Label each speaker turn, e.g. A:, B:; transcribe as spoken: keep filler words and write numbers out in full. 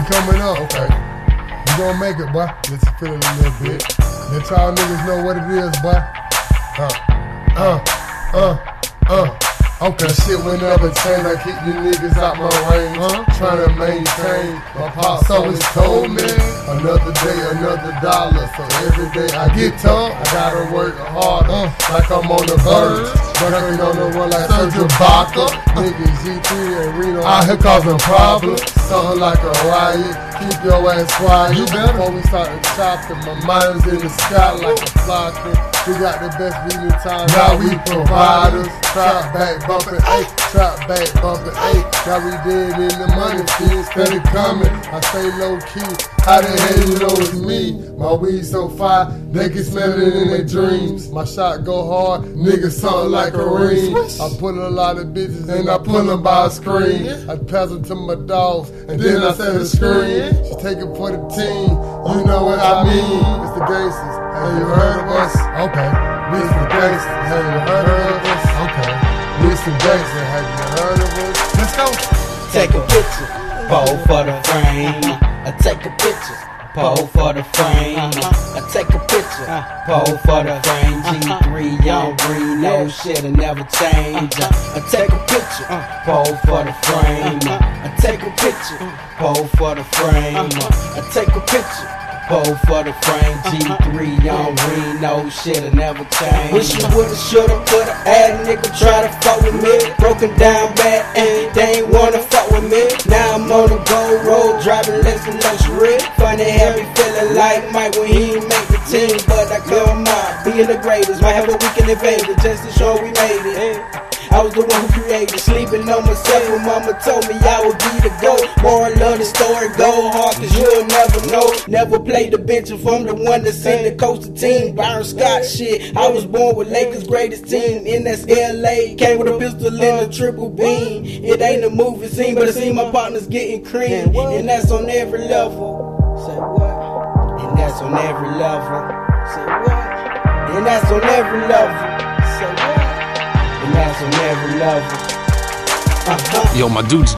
A: coming up. Okay. You gonna make it, boy. Let's feel it a little bit. Let y'all niggas know what it is, boy. Uh, uh, uh, uh. Okay. Shit will never change. I keep you niggas out my range. Uh, Trying to maintain. My pops always told me, another day, another dollar. So every day I get tough, I gotta work harder. Uh, like I'm on the verge. Working on the run like Sergio Baca. Niggas G three and Reno out here causing problems. Something like a riot. Keep your ass quiet. You better. Before we start chopping, my mind's in the sky like a flocker. We got the best reading time. Now we providers. Trap back bumping, ayy. Trap back bumping, ayy. Now we dead in the money, see steady coming. I stay low key. How the hell you know it's me? My weed so fire, they can smell it in their dreams. My shot go hard, niggas something like a ring. I pull a lot of bitches and I pull them by a screen. I pass them to my dogs and then I set a screen. She take it for the team, you know what I mean. It's the gangsters, have you heard of us? Okay. We some gangsters, have you heard of us? Okay. We some gangsters, have you heard of us? Let's go.
B: Take a picture, pose for the frame. I take a picture, pose for the frame. I take a picture, pose for the frame. G three on Reno, shit'll never change. I take a picture, pose for the frame. I take a picture, pose for the frame. I take a picture. Pole for the frame, G three on Reno, shit'll never change. Wish you would've, should've, put a ass nigga try to fuck with me. Broken down bad and they ain't wanna fuck with me. Now I'm on the gold road, driving less than luxury. Funny how me feeling like Mike when he ain't make the team, but I come out being the greatest. Might have a weekend invader just to show we made it. I was the one who created, sleeping on myself when mama told me I would be the GOAT. Moral of the story, go hard cause you'll never know. Never played the bench if I'm the one that sent the coach the team. Byron Scott shit, I was born with Lakers' greatest team. And that's L A, came with a pistol and a triple beam. It ain't a movie scene, but I see my partners getting cream. And that's on every level. Say what? And that's on every level. Say what? And that's on every level. Say what? And that's on every level. Uh-huh.
C: Yo, my dude's